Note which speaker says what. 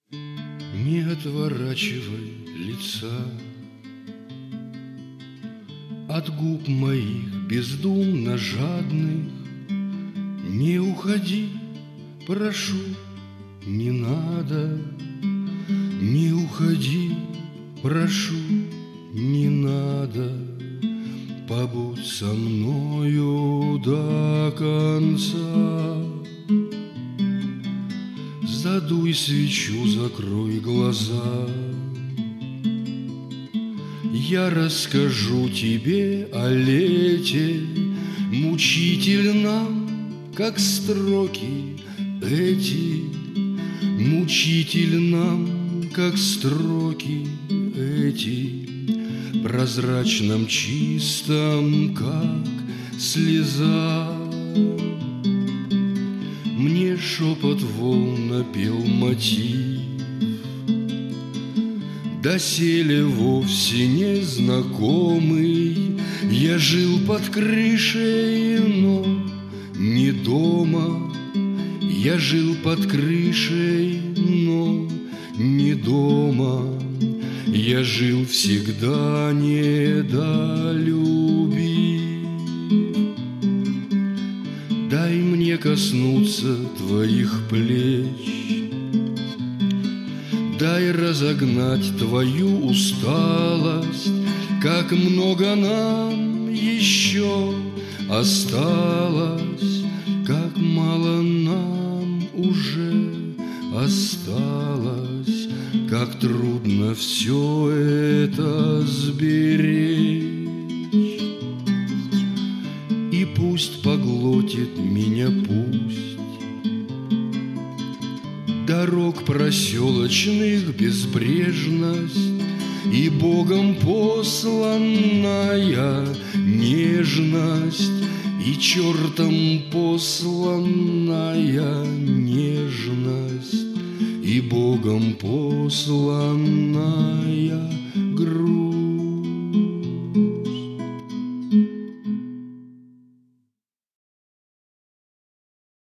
Speaker 1: Не отворачивай лица от губ моих бездумно жадных. Не уходи, прошу, не надо. Не уходи, прошу, не надо. Побудь со мною до конца. Задуй свечу, закрой глаза. Я расскажу тебе о лете, мучительном, как строки эти, мучительном, как строки эти, прозрачном, чистом, как слеза. Мне шепот волн напел мотив, доселе вовсе незнакомый. Я жил под крышей, но не дома. Я жил под крышей, но не дома. Я жил всегда недолюбив. Дай мне коснуться твоих плеч, дай разогнать твою усталость. Как много нам еще осталось, как мало нам уже осталось, как трудно все это сберечь. И пусть поглотит меня, пусть дорог проселочных безбрежность и Богом посланная нежность, и чертом посланная нежность, и Богом посланная грусть.